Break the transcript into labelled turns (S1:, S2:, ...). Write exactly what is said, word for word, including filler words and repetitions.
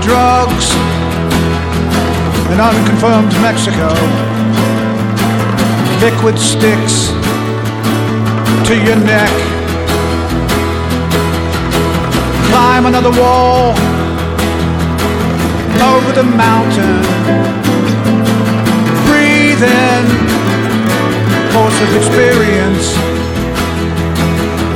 S1: drugs in unconfirmed Mexico. Liquid sticks to your neck. Climb another wall over the mountain. Breathe in course of experience.